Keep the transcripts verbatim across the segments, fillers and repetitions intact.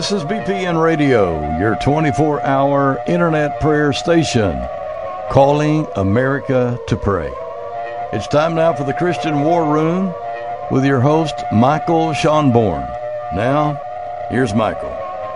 This is B P N Radio, your twenty-four hour internet prayer station, calling America to pray. It's time now for the Christian War Room with your host, Michael Schonborn. Now, here's Michael.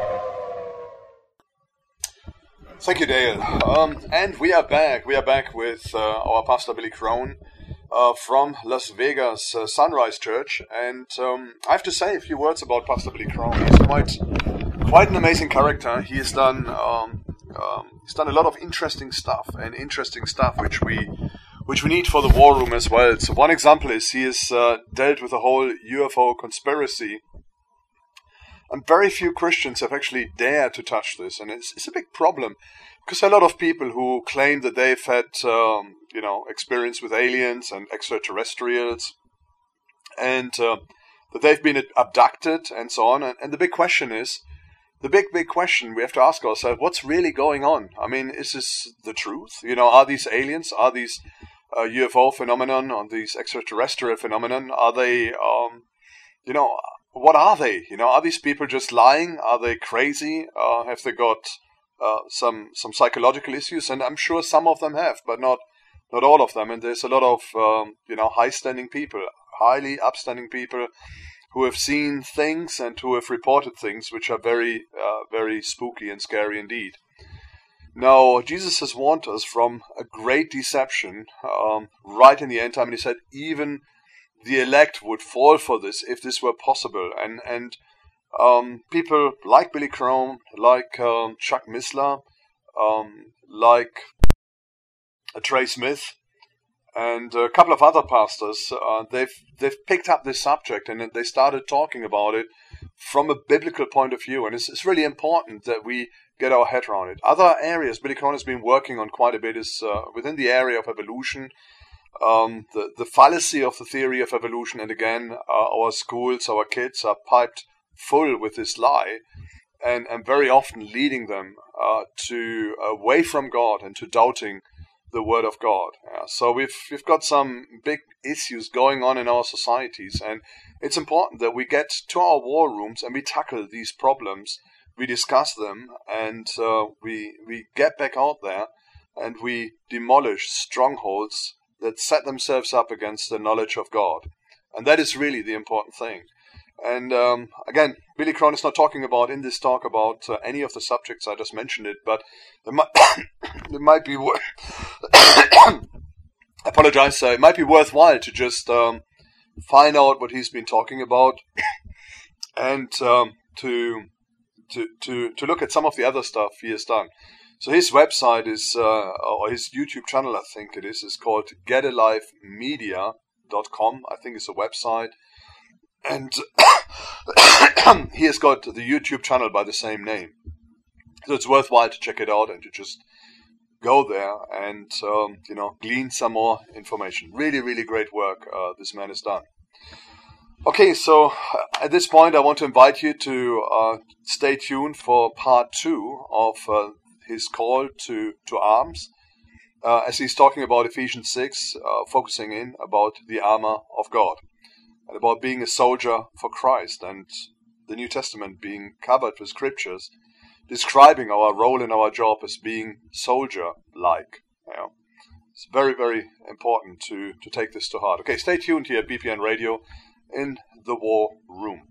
Thank you, Dale. Um, and we are back. We are back with uh, our Pastor Billy Crone uh, from Las Vegas uh, Sunrise Church. And um, I have to say a few words about Pastor Billy Crone. He's quite, quite an amazing character. He has done, um, um, he's done a lot of interesting stuff, and interesting stuff which we, which we need for the war room as well. So one example is he has uh, dealt with the whole U F O conspiracy. And very few Christians have actually dared to touch this, and it's, it's a big problem because a lot of people who claim that they've had, um, you know, experience with aliens and extraterrestrials, and uh, that they've been abducted and so on. And, and the big question is, the big big question we have to ask ourselves: what's really going on? I mean, is this the truth? You know, are these aliens? Are these uh, U F O phenomenon? Or these extraterrestrial phenomenon? Are they, um, you know? What are they? You know, are these people just lying? Are they crazy? Uh, have they got uh, some some psychological issues? And I'm sure some of them have, but not not all of them. And there's a lot of um, you know high-standing people, highly upstanding people, who have seen things and who have reported things which are very uh, very spooky and scary indeed. Now, Jesus has warned us from a great deception um, right in the end time, and he said even the elect would fall for this if this were possible. And and um, people like Billy Crone, like um, Chuck Missler, um, like uh, Trey Smith, and a couple of other pastors, uh, they've they've picked up this subject and they started talking about it from a biblical point of view. And it's, it's really important that we get our head around it. Other areas Billy Crone has been working on quite a bit is uh, within the area of evolution. Um, the, the fallacy of the theory of evolution, and again, uh, our schools, our kids are piped full with this lie, and, and very often leading them uh, to away from God and to doubting the Word of God. Yeah, so we've we've got some big issues going on in our societies, and it's important that we get to our war rooms and we tackle these problems, we discuss them, and uh, we we get back out there and we demolish strongholds that set themselves up against the knowledge of God. And that is really the important thing. And um, again, Billy Crone is not talking about, in this talk, about uh, any of the subjects I just mentioned it, but it might, it might be, wor- I apologize, uh, it might be worthwhile to just um, find out what he's been talking about and um, to, to, to, to look at some of the other stuff he has done. So his website is, uh, or his YouTube channel, I think it is, is called get alive media dot com. I think it's a website. And he has got the YouTube channel by the same name. So it's worthwhile to check it out and to just go there and, um, you know, glean some more information. Really, really great work uh, this man has done. Okay, so at this point, I want to invite you to uh, stay tuned for part two of uh, his call to, to arms, uh, as he's talking about Ephesians six, uh, focusing in about the armor of God, and about being a soldier for Christ, and the New Testament being covered with scriptures, describing our role in our job as being soldier-like. You know, it's very, very important to, to take this to heart. Okay, stay tuned here at B P N Radio in the War Room.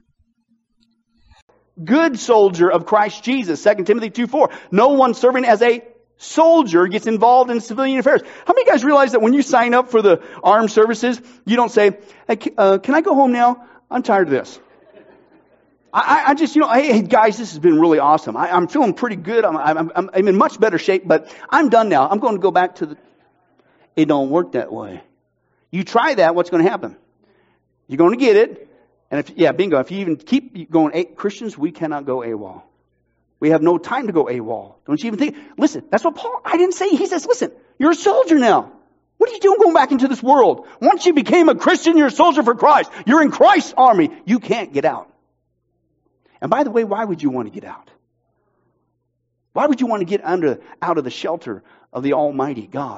Good soldier of Christ Jesus, Second Timothy two four. No one serving as a soldier gets involved in civilian affairs. How many guys realize that when you sign up for the armed services, you don't say, hey, uh, can I go home now? I'm tired of this. I, I just, you know, hey, hey guys, this has been really awesome. I, I'm feeling pretty good. I'm, I'm, I'm, I'm in much better shape, but I'm done now. I'm going to go back to the... It don't work that way. You try that, what's going to happen? You're going to get it. And if, yeah, bingo, if you even keep going, Christians, we cannot go AWOL. We have no time to go AWOL. Don't you even think? Listen, that's what Paul, I didn't say. He says, listen, you're a soldier now. What are you doing going back into this world? Once you became a Christian, you're a soldier for Christ. You're in Christ's army. You can't get out. And by the way, why would you want to get out? Why would you want to get under out of the shelter of the Almighty God?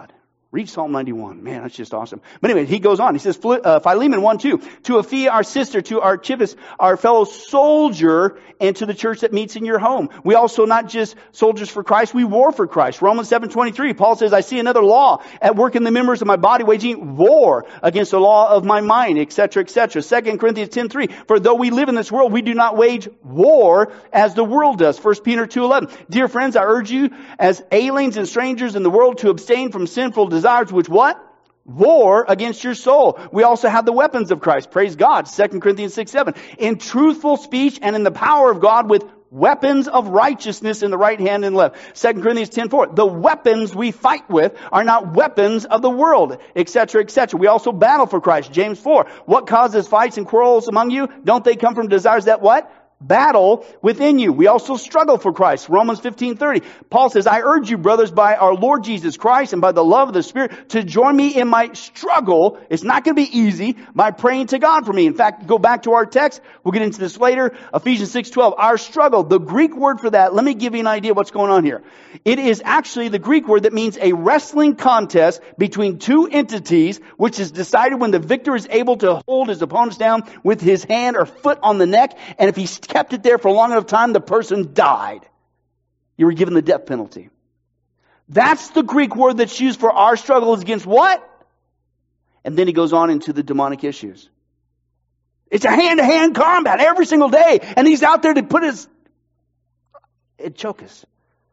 Read Psalm ninety-one. Man, that's just awesome. But anyway, he goes on. He says, uh, Philemon one two, to Aphia, our sister, to Archippus, our fellow soldier, and to the church that meets in your home. We also not just soldiers for Christ, we war for Christ. Romans seven twenty-three, Paul says, I see another law at work in the members of my body, waging war against the law of my mind, et cetera, et cetera. Second Corinthians ten three, for though we live in this world, we do not wage war as the world does. First Peter two eleven, dear friends, I urge you as aliens and strangers in the world to abstain from sinful desires. Desires which what? War against your soul. We also have the weapons of Christ. Praise God. Second Corinthians six seven. In truthful speech and in the power of God with weapons of righteousness in the right hand and left. Second Corinthians ten four. The weapons we fight with are not weapons of the world, et cetera, et cetera. We also battle for Christ. James four. What causes fights and quarrels among you? Don't they come from desires that what? Battle within you. We also struggle for Christ. Romans fifteen thirty. Paul says, I urge you, brothers, by our Lord Jesus Christ and by the love of the Spirit, to join me in my struggle. It's not going to be easy by praying to God for me. In fact, go back to our text. We'll get into this later. Ephesians six twelve. Our struggle. The Greek word for that, let me give you an idea of what's going on here. It is actually the Greek word that means a wrestling contest between two entities, which is decided when the victor is able to hold his opponents down with his hand or foot on the neck. And if he kept it there for a long enough time, the person died. You were given the death penalty. That's the Greek word that's used for our struggle is against what? And then he goes on into the demonic issues. It's a hand-to-hand combat every single day. And he's out there to put his... It'd choke us.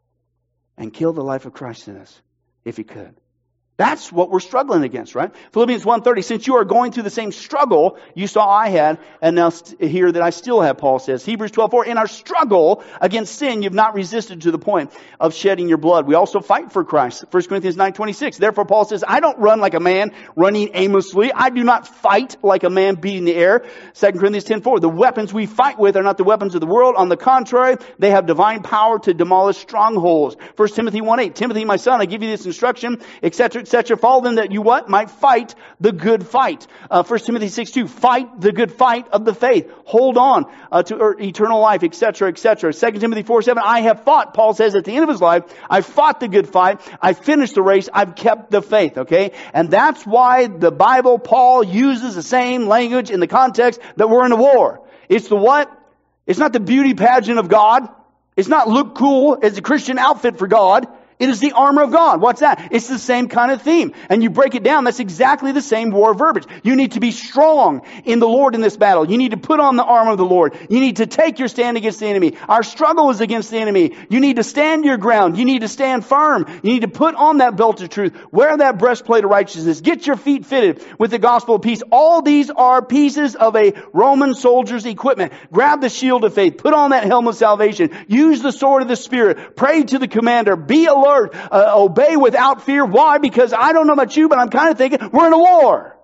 And kill the life of Christ in us, if he could. That's what we're struggling against, right? Philippians one thirty, since you are going through the same struggle you saw I had, and now st- here that I still have, Paul says. Hebrews twelve four, in our struggle against sin, you've not resisted to the point of shedding your blood. We also fight for Christ. First Corinthians nine twenty-six, therefore Paul says, I don't run like a man running aimlessly. I do not fight like a man beating the air. Second Corinthians ten four, the weapons we fight with are not the weapons of the world. On the contrary, they have divine power to demolish strongholds. First Timothy one eight, Timothy, my son, I give you this instruction, et cetera, et cetera. Follow them that you what? Might fight the good fight. Uh, First Timothy six two, fight the good fight of the faith. Hold on uh, to eternal life, et cetera, et cetera. Second Timothy four seven, I have fought, Paul says at the end of his life, I fought the good fight. I finished the race. I've kept the faith, okay? And that's why the Bible, Paul uses the same language in the context that we're in a war. It's the what? It's not the beauty pageant of God. It's not look cool as a Christian outfit for God. It is the armor of God. What's that? It's the same kind of theme. And you break it down, that's exactly the same war verbiage. You need to be strong in the Lord in this battle. You need to put on the armor of the Lord. You need to take your stand against the enemy. Our struggle is against the enemy. You need to stand your ground. You need to stand firm. You need to put on that belt of truth. Wear that breastplate of righteousness. Get your feet fitted with the gospel of peace. All these are pieces of a Roman soldier's equipment. Grab the shield of faith. Put on that helmet of salvation. Use the sword of the Spirit. Pray to the commander. Be alert. Uh, obey without fear. Why? Because I don't know about you, but I'm kind of thinking we're in a war.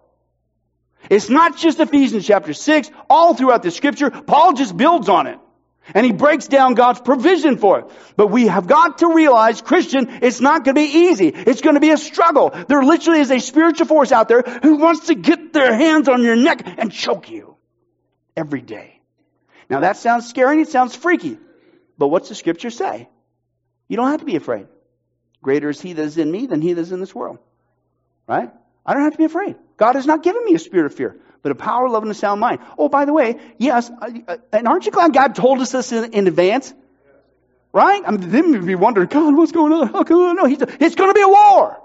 It's not just Ephesians chapter six. All throughout the scripture, Paul just builds on it. And he breaks down God's provision for it. But we have got to realize, Christian, it's not going to be easy. It's going to be a struggle. There literally is a spiritual force out there who wants to get their hands on your neck and choke you every day. Now that sounds scary and it sounds freaky. But what's the scripture say? You don't have to be afraid. Greater is he that is in me than he that is in this world. Right? I don't have to be afraid. God has not given me a spirit of fear, but a power, love, and a sound mind. Oh, by the way, yes, and aren't you glad God told us this in, in advance? Right? I mean, then we'd be wondering, God, what's going on? How come? No, he's, it's going to be a war.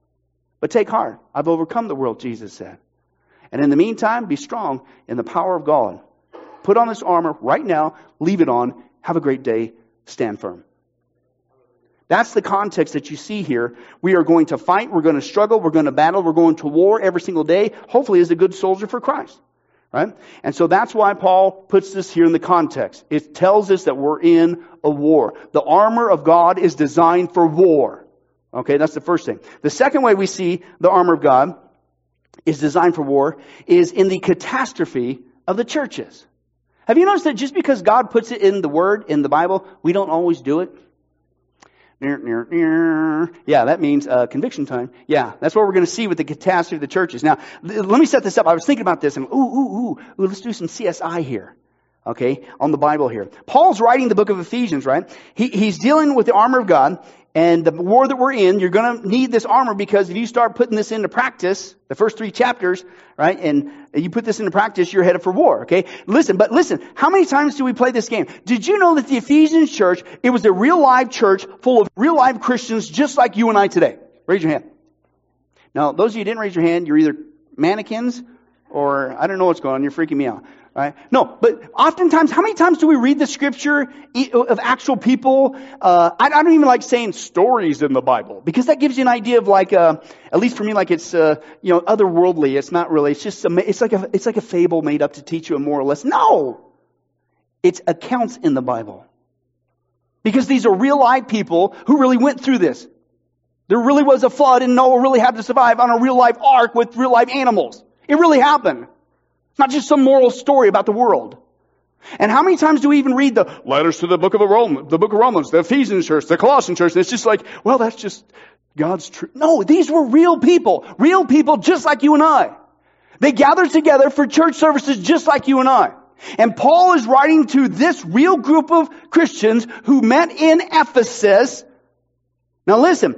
But take heart. I've overcome the world, Jesus said. And in the meantime, be strong in the power of God. Put on this armor right now. Leave it on. Have a great day. Stand firm. That's the context that you see here. We are going to fight. We're going to struggle. We're going to battle. We're going to war every single day. Hopefully as a good soldier for Christ. Right? And so that's why Paul puts this here in the context. It tells us that we're in a war. The armor of God is designed for war. Okay, that's the first thing. The second way we see the armor of God is designed for war is in the catastrophe of the churches. Have you noticed that just because God puts it in the Word, in the Bible, we don't always do it? Yeah, that means uh, conviction time. Yeah, that's what we're going to see with the catastrophe of the churches. Now, th- let me set this up. I was thinking about this, and ooh, ooh, ooh, ooh, let's do some C S I here. Okay, on the Bible here. Paul's writing the book of Ephesians, right? He, he's dealing with the armor of God, And the war that we're in, you're going to need this armor, because if you start putting this into practice, the first three chapters, right, and you put this into practice, you're headed for war, okay? Listen, but listen, how many times do we play this game? Did you know that the Ephesians church, it was a real live church full of real live Christians just like you and I today? Raise your hand. Now, those of you who didn't raise your hand, you're either mannequins or I don't know what's going on. You're freaking me out. Right? No, but oftentimes, how many times do we read the scripture of actual people? Uh, I, I don't even like saying stories in the Bible, because that gives you an idea of like, uh, at least for me, like it's, uh, you know, otherworldly. It's not really. It's just, a, it's like a, it's like a fable made up to teach you a moral lesson. No, it's accounts in the Bible, because these are real live people who really went through this. There really was a flood, and Noah really had to survive on a real life ark with real life animals. It really happened. Not just some moral story about the world. And how many times do we even read the letters to the book of the Romans, the book of Romans, the Ephesian church, the Colossian church, and it's just like, well, that's just God's truth. No, these were real people. Real people just like you and I. They gathered together for church services just like you and I. And Paul is writing to this real group of Christians who met in Ephesus. Now listen,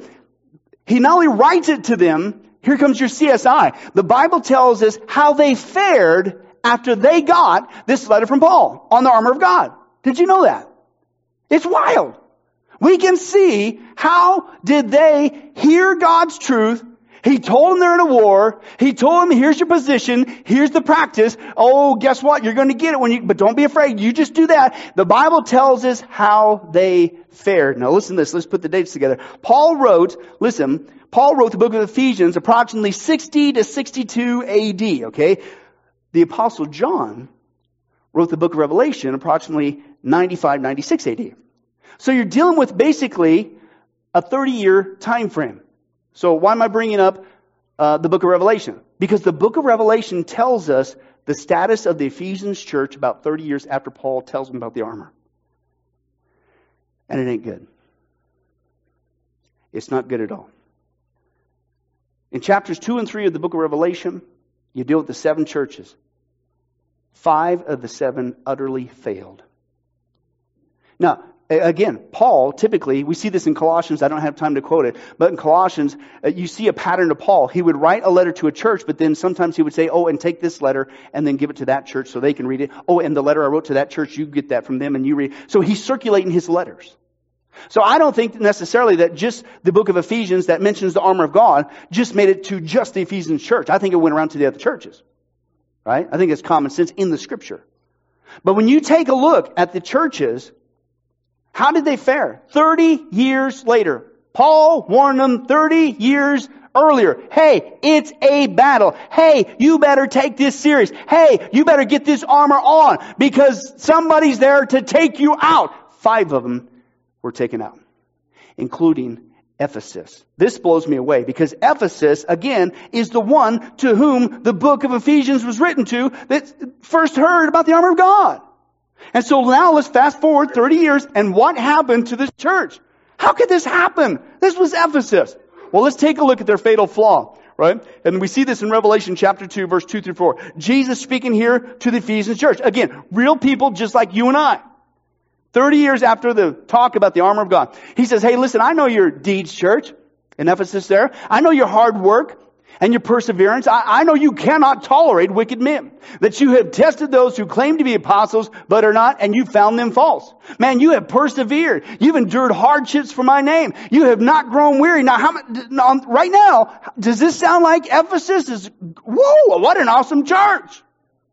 he not only writes it to them, here comes your C S I. The Bible tells us how they fared after they got this letter from Paul on the armor of God. Did you know that? It's wild. We can see how did they hear God's truth. He told them they're in a war. He told them, here's your position. Here's the practice. Oh, guess what? You're going to get it when you, but don't be afraid. You just do that. The Bible tells us how they fared. Now listen to this. Let's put the dates together. Paul wrote, listen, Paul wrote the book of Ephesians approximately sixty to sixty-two A D, okay? The Apostle John wrote the book of Revelation approximately ninety-five, ninety-six A D. So you're dealing with basically a thirty-year time frame. So why am I bringing up uh, the book of Revelation? Because the book of Revelation tells us the status of the Ephesians church about thirty years after Paul tells them about the armor. And it ain't good. It's not good at all. In chapters two and three of the book of Revelation, you deal with the seven churches. Five of the seven utterly failed. Now, again, Paul, typically, we see this in Colossians, I don't have time to quote it, but in Colossians, you see a pattern of Paul. He would write a letter to a church, but then sometimes he would say, oh, and take this letter, and then give it to that church so they can read it. Oh, and the letter I wrote to that church, you get that from them, and you read it. So he's circulating his letters. So I don't think necessarily that just the book of Ephesians that mentions the armor of God just made it to just the Ephesians church. I think it went around to the other churches. Right? I think it's common sense in the scripture. But when you take a look at the churches, how did they fare? thirty years later. Paul warned them thirty years earlier. Hey, it's a battle. Hey, you better take this serious. Hey, you better get this armor on because somebody's there to take you out. Five of them were taken out, including Ephesus. This blows me away because Ephesus, again, is the one to whom the book of Ephesians was written to that first heard about the armor of God. And so now let's fast forward thirty years, and what happened to this church? How could this happen? This was Ephesus. Well, let's take a look at their fatal flaw, right? And we see this in Revelation chapter two, verse two through four. Jesus speaking here to the Ephesians church. Again, real people just like you and I. thirty years after the talk about the armor of God. He says, hey, listen, I know your deeds, church, in Ephesus there. I know your hard work and your perseverance. I, I know you cannot tolerate wicked men. That you have tested those who claim to be apostles, but are not, and you found them false. Man, you have persevered. You've endured hardships for my name. You have not grown weary. Now, how much, right now, does this sound like Ephesus is, whoa, what an awesome church.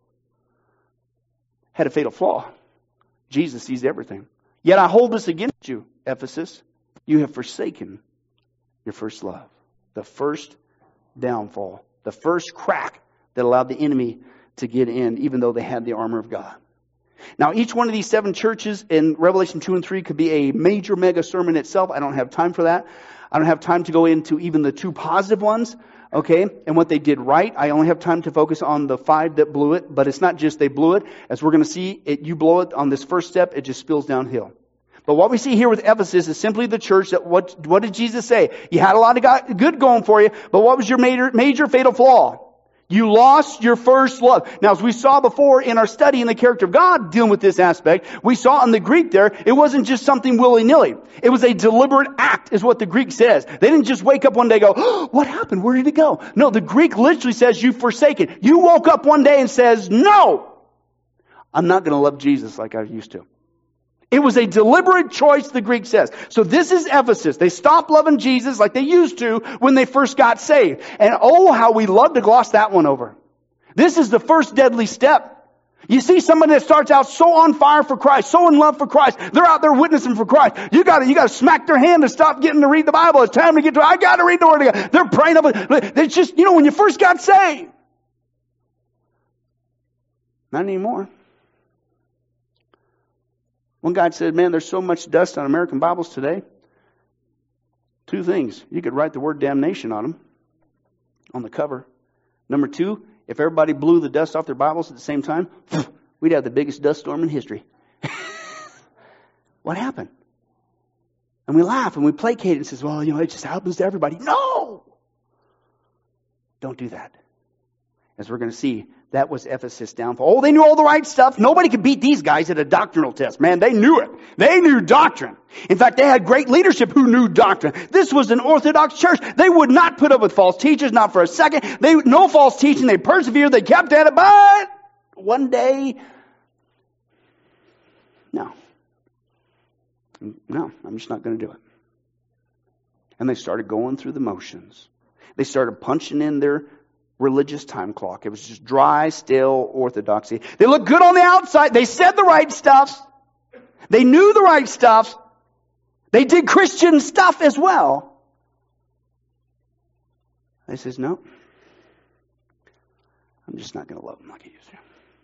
Had a fatal flaw. Jesus sees everything. Yet I hold this against you, Ephesus. You have forsaken your first love. The first downfall. The first crack that allowed the enemy to get in, even though they had the armor of God. Now, each one of these seven churches in Revelation two and three could be a major mega sermon itself. I don't have time for that. I don't have time to go into even the two positive ones. Okay, and what they did right. I only have time to focus on the five that blew it, but it's not just they blew it. As we're going to see, it, you blow it on this first step, it just spills downhill. But what we see here with Ephesus is simply the church that, what, what did Jesus say? You had a lot of God, good going for you, but what was your major, major fatal flaw? You lost your first love. Now, as we saw before in our study in the character of God dealing with this aspect, we saw in the Greek there, it wasn't just something willy-nilly. It was a deliberate act, is what the Greek says. They didn't just wake up one day and go, oh, what happened? Where did it go? No, the Greek literally says you've forsaken. You woke up one day and says, no, I'm not going to love Jesus like I used to. It was a deliberate choice, the Greek says. So this is Ephesus. They stopped loving Jesus like they used to when they first got saved. And oh, how we love to gloss that one over. This is the first deadly step. You see somebody that starts out so on fire for Christ, so in love for Christ, they're out there witnessing for Christ. You gotta, you gotta smack their hand to stop getting to read the Bible. It's time to get to, I gotta read the Word of God. They're praying up. It's just, you know, when you first got saved. Not anymore. One guy said, man, there's so much dust on American Bibles today. Two things. You could write the word damnation on them, on the cover. Number two, if everybody blew the dust off their Bibles at the same time, we'd have the biggest dust storm in history. What happened? And we laugh and we placate and says, well, you know, it just happens to everybody. No! Don't do that. As we're going to see, that was Ephesus' downfall. Oh, they knew all the right stuff. Nobody could beat these guys at a doctrinal test. Man, they knew it. They knew doctrine. In fact, they had great leadership who knew doctrine. This was an Orthodox church. They would not put up with false teachers, not for a second. They no false teaching. They persevered. They kept at it. But one day, no. No, I'm just not going to do it. And they started going through the motions. They started punching in their religious time clock. It was just dry, stale orthodoxy. They looked good on the outside. They said the right stuff. They knew the right stuff. They did Christian stuff as well. They says, no, I'm just not going to love them like I used to.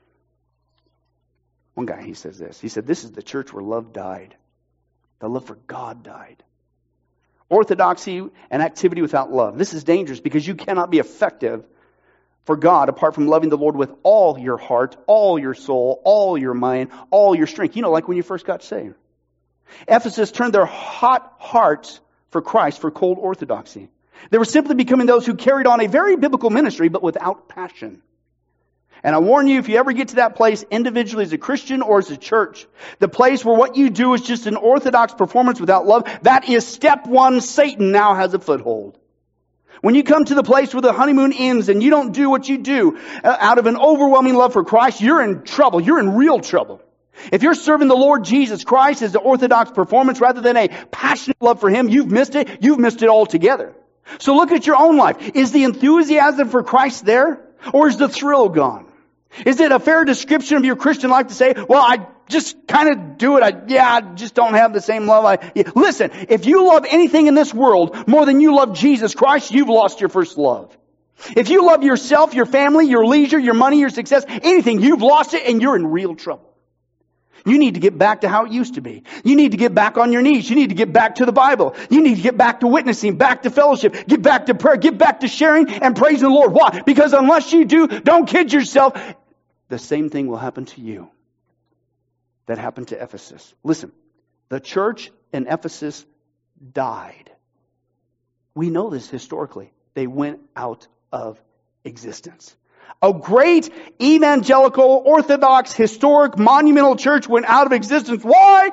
One guy, he says this. He said, this is the church where love died. The love for God died. Orthodoxy and activity without love. This is dangerous because you cannot be effective for God apart from loving the Lord with all your heart, all your soul, all your mind, all your strength. You know, like when you first got saved. Ephesus turned their hot hearts for Christ for cold orthodoxy. They were simply becoming those who carried on a very biblical ministry but without passion. And I warn you, if you ever get to that place individually as a Christian or as a church, the place where what you do is just an orthodox performance without love, that is step one. Satan now has a foothold. When you come to the place where the honeymoon ends and you don't do what you do uh, out of an overwhelming love for Christ, you're in trouble. You're in real trouble. If you're serving the Lord Jesus Christ as the orthodox performance rather than a passionate love for Him, you've missed it. You've missed it altogether. So look at your own life. Is the enthusiasm for Christ there? Or is the thrill gone? Is it a fair description of your Christian life to say, well, I just kind of do it. I, yeah, I just don't have the same love. I, yeah. Listen, if you love anything in this world more than you love Jesus Christ, you've lost your first love. If you love yourself, your family, your leisure, your money, your success, anything, you've lost it and you're in real trouble. You need to get back to how it used to be. You need to get back on your knees. You need to get back to the Bible. You need to get back to witnessing, back to fellowship, get back to prayer, get back to sharing and praising the Lord. Why? Because unless you do, don't kid yourself, the same thing will happen to you that happened to Ephesus. Listen, the church in Ephesus died. We know this historically. They went out of existence. A great evangelical, orthodox, historic, monumental church went out of existence. Why?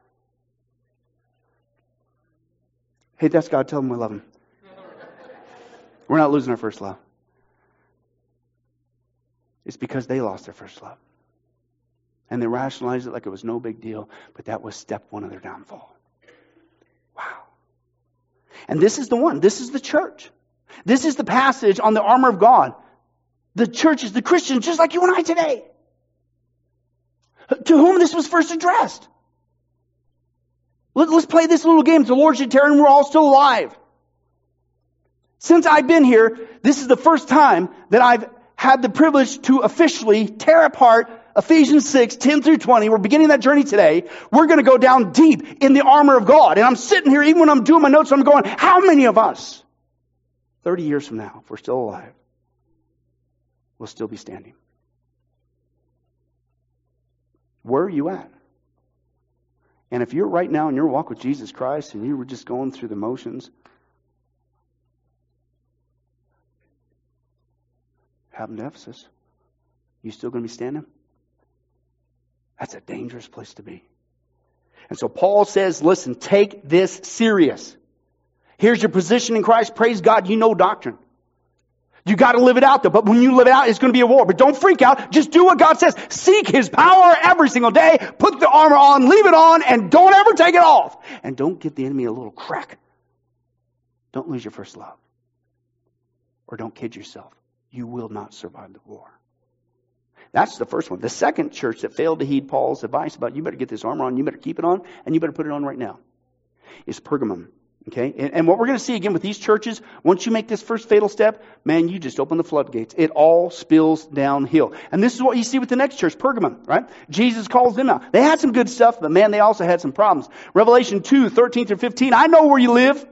Hey, that's God. Tell them we love Him. We're not losing our first love. It's because they lost their first love. And they rationalized it like it was no big deal, but that was step one of their downfall. Wow. And this is the one. This is the church. This is the passage on the armor of God. The church is the Christians, just like you and I today. To whom this was first addressed. Let's play this little game. The Lord should tarry and we're all still alive. Since I've been here, this is the first time that I've had the privilege to officially tear apart Ephesians six, ten through twenty. We're beginning that journey today. We're going to go down deep in the armor of God. And I'm sitting here, even when I'm doing my notes, I'm going, how many of us, thirty years from now, if we're still alive, will still be standing? Where are you at? And if you're right now in your walk with Jesus Christ and you were just going through the motions, Happened to Ephesus. You still going to be standing? That's a dangerous place to be. And so Paul says, listen, take this serious. Here's your position in Christ. Praise God, you know doctrine. You got to live it out though. But when you live it out, it's going to be a war. But don't freak out. Just do what God says. Seek His power every single day. Put the armor on, leave it on, and don't ever take it off. And don't give the enemy a little crack. Don't lose your first love. Or don't kid yourself. You will not survive the war. That's the first one. The second church that failed to heed Paul's advice about you better get this armor on, you better keep it on, and you better put it on right now, is Pergamum. Okay? And, and what we're going to see again with these churches, once you make this first fatal step, man, you just open the floodgates. It all spills downhill. And this is what you see with the next church, Pergamum, right? Jesus calls them out. They had some good stuff, but man, they also had some problems. Revelation two, thirteen through fifteen, I know where you live.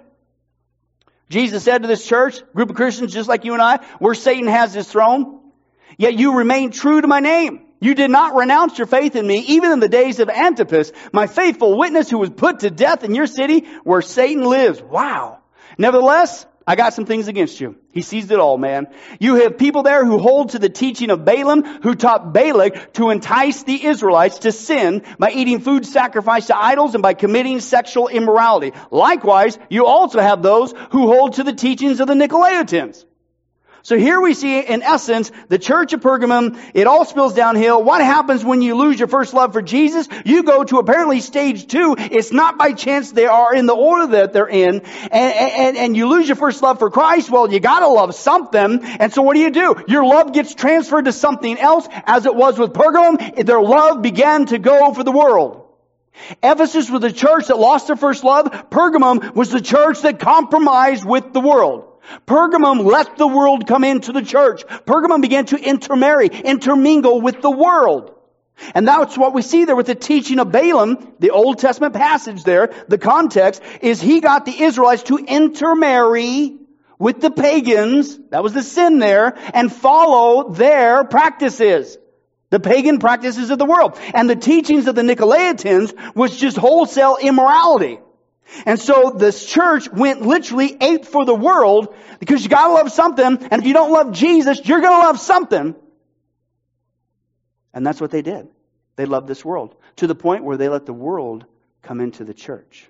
Jesus said to this church, group of Christians just like you and I, where Satan has his throne, yet you remain true to my name. You did not renounce your faith in me, even in the days of Antipas, my faithful witness who was put to death in your city where Satan lives. Wow. Nevertheless, I got some things against you. He sees it all, man. You have people there who hold to the teaching of Balaam, who taught Balak to entice the Israelites to sin by eating food sacrificed to idols and by committing sexual immorality. Likewise, you also have those who hold to the teachings of the Nicolaitans. So here we see, in essence, the church of Pergamum, it all spills downhill. What happens when you lose your first love for Jesus? You go to apparently stage two. It's not by chance they are in the order that they're in. And, and, and you lose your first love for Christ. Well, you gotta love something. And so what do you do? Your love gets transferred to something else, as it was with Pergamum. Their love began to go for the world. Ephesus was the church that lost their first love. Pergamum was the church that compromised with the world. Pergamum let the world come into the church. Pergamum began to intermarry, intermingle with the world. And that's what we see there with the teaching of Balaam, the Old Testament passage there. The context is he got the Israelites to intermarry with the pagans. That was the sin there. And follow their practices. The pagan practices of the world. And the teachings of the Nicolaitans was just wholesale immorality. And so this church went literally ape for the world because you gotta love something. And if you don't love Jesus, you're gonna love something. And that's what they did. They loved this world to the point where they let the world come into the church.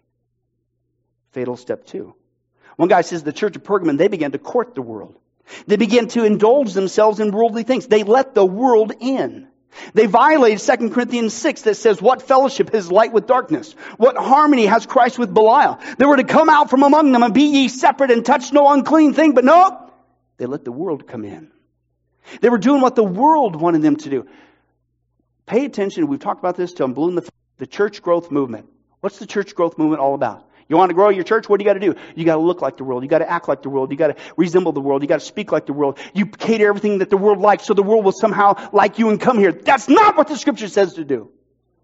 Fatal step two. One guy says the church of Pergamum, they began to court the world. They began to indulge themselves in worldly things. They let the world in. They violated Second Corinthians six that says, what fellowship has light with darkness? What harmony has Christ with Belial? They were to come out from among them and be ye separate and touch no unclean thing. But no, they let the world come in. They were doing what the world wanted them to do. Pay attention. We've talked about this till I'm blue in the, the church growth movement. What's the church growth movement all about? You want to grow your church? What do you got to do? You got to look like the world. You got to act like the world. You got to resemble the world. You got to speak like the world. You cater everything that the world likes so the world will somehow like you and come here. That's not what the scripture says to do.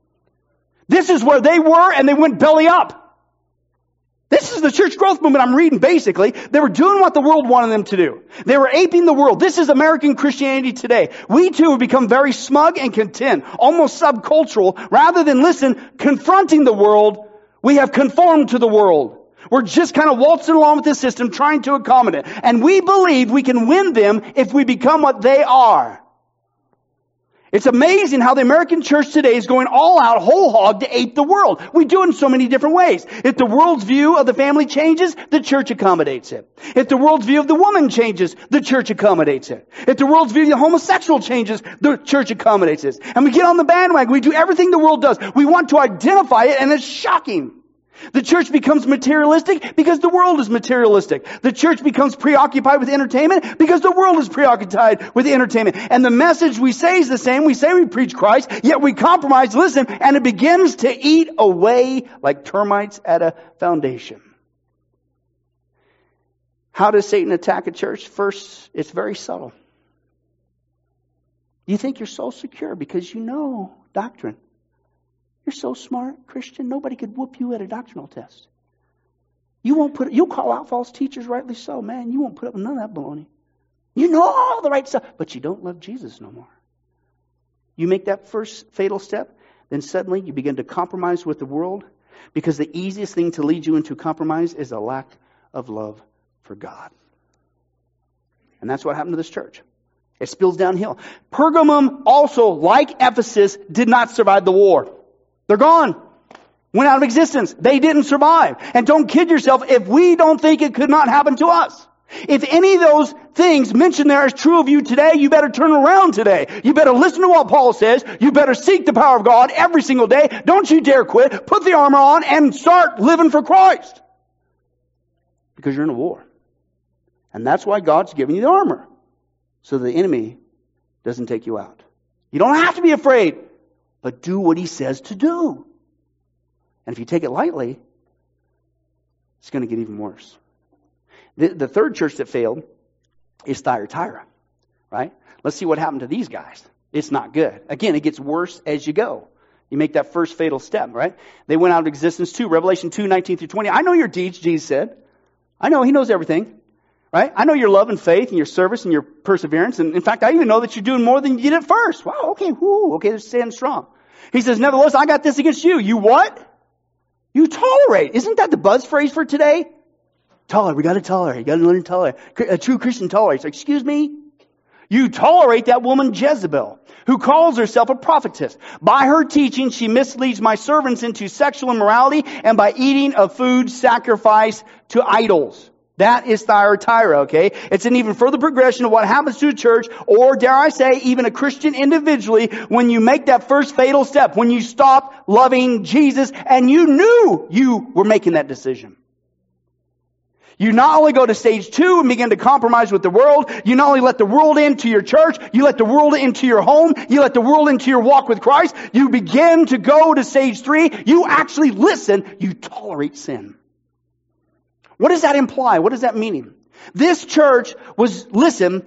This is where they were and they went belly up. This is the church growth movement I'm reading basically. They were doing what the world wanted them to do. They were aping the world. This is American Christianity today. We too have become very smug and content, almost subcultural, rather than, listen, confronting the world. We have conformed to the world. We're just kind of waltzing along with this system, trying to accommodate. And we believe we can win them if we become what they are. It's amazing how the American church today is going all out, whole hog, to ape the world. We do it in so many different ways. If the world's view of the family changes, the church accommodates it. If the world's view of the woman changes, the church accommodates it. If the world's view of the homosexual changes, the church accommodates it. And we get on the bandwagon. We do everything the world does. We want to identify it, and it's shocking. The church becomes materialistic because the world is materialistic. The church becomes preoccupied with entertainment because the world is preoccupied with entertainment. And the message we say is the same. We say we preach Christ, yet we compromise, listen, and it begins to eat away like termites at a foundation. How does Satan attack a church? First, it's very subtle. You think you're so secure because you know doctrine. You're so smart, Christian, nobody could whoop you at a doctrinal test. You won't put, you'll call out false teachers, rightly so. Man, you won't put up with none of that baloney. You know all the right stuff, but you don't love Jesus no more. You make that first fatal step, then suddenly you begin to compromise with the world, because the easiest thing to lead you into compromise is a lack of love for God. And that's what happened to this church. It spills downhill. Pergamum also, like Ephesus, did not survive the war. They're gone. Went out of existence. They didn't survive. And don't kid yourself if we don't think it could not happen to us. If any of those things mentioned there is true of you today, you better turn around today. You better listen to what Paul says. You better seek the power of God every single day. Don't you dare quit. Put the armor on and start living for Christ. Because you're in a war. And that's why God's giving you the armor. So the enemy doesn't take you out. You don't have to be afraid, but do what he says to do. And if you take it lightly, it's going to get even worse. The, the third church that failed is Thyatira, right? Let's see what happened to these guys. It's not good. Again, it gets worse as you go. You make that first fatal step, right? They went out of existence too. Revelation two, nineteen through twenty. I know your deeds, Jesus said. I know he knows everything. Right? I know your love and faith and your service and your perseverance. And in fact, I even know that you're doing more than you did at first. Wow, okay, whoo, okay, they're standing strong. He says, nevertheless, I got this against you. You what? You tolerate. Isn't that the buzz phrase for today? Tolerate. We got to tolerate. You got to learn to tolerate. A true Christian tolerates. Excuse me? You tolerate that woman Jezebel, who calls herself a prophetess. By her teaching, she misleads my servants into sexual immorality and by eating of food sacrificed to idols. That is Thyatira, okay? It's an even further progression of what happens to a church, or dare I say, even a Christian individually, when you make that first fatal step, when you stop loving Jesus, and you knew you were making that decision. You not only go to stage two and begin to compromise with the world, you not only let the world into your church, you let the world into your home, you let the world into your walk with Christ, you begin to go to stage three, you actually listen, you tolerate sin. What does that imply? What does that mean? This church was, listen,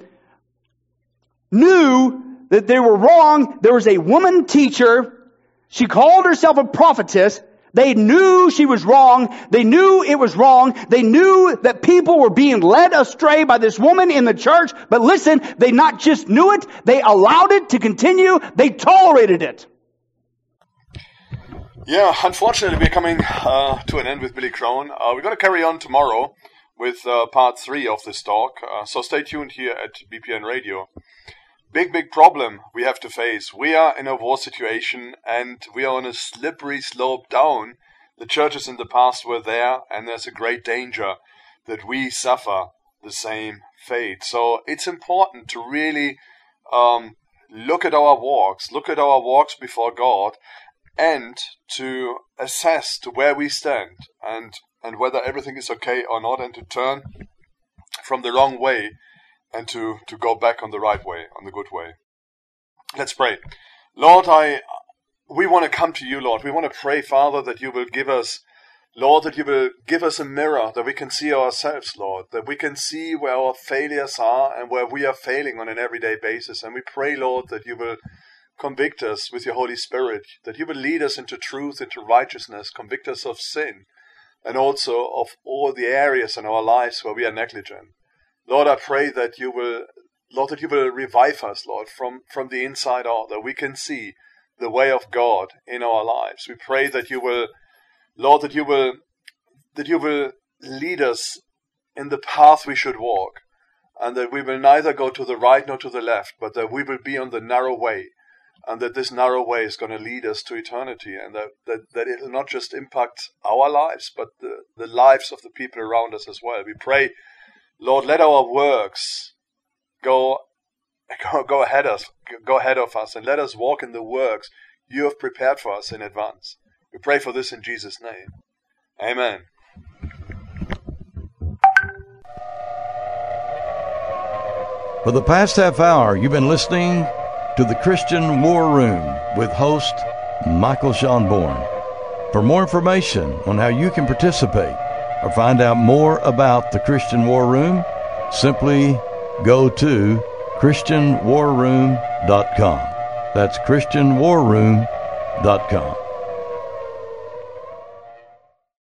knew that they were wrong. There was a woman teacher. She called herself a prophetess. They knew she was wrong. They knew it was wrong. They knew that people were being led astray by this woman in the church. But listen, they not just knew it, they allowed it to continue. They tolerated it. Yeah, unfortunately, we're coming uh, to an end with Billy Crone. Uh, we're going to carry on tomorrow with uh, part three of this talk. Uh, so stay tuned here at B P N Radio. Big, big problem we have to face. We are in a war situation and we are on a slippery slope down. The churches in the past were there, and there's a great danger that we suffer the same fate. So it's important to really um, look at our walks, look at our walks before God, and to assess to where we stand and, and whether everything is okay or not, and to turn from the wrong way and to, to go back on the right way, on the good way. Let's pray. Lord, I we want to come to you, Lord. We want to pray, Father, that you will give us, Lord, that you will give us a mirror, that we can see ourselves, Lord, that we can see where our failures are and where we are failing on an everyday basis. And we pray, Lord, that you will convict us with your Holy Spirit, that you will lead us into truth, into righteousness, convict us of sin, and also of all the areas in our lives where we are negligent. Lord, I pray that you will, Lord, that you will revive us, Lord, from, from the inside out, that we can see the way of God in our lives. We pray that you will, Lord, that you will, that you will lead us in the path we should walk, and that we will neither go to the right nor to the left, but that we will be on the narrow way, and that this narrow way is going to lead us to eternity, and that, that, that it will not just impact our lives, but the, the lives of the people around us as well. We pray, Lord, let our works go, go, go ahead of, go ahead of us, and let us walk in the works you have prepared for us in advance. We pray for this in Jesus' name. Amen. For the past half hour, you've been listening to the Christian War Room with host Michael Schonborn. For more information on how you can participate or find out more about the Christian War Room, simply go to Christian War Room dot com. That's Christian War Room dot com.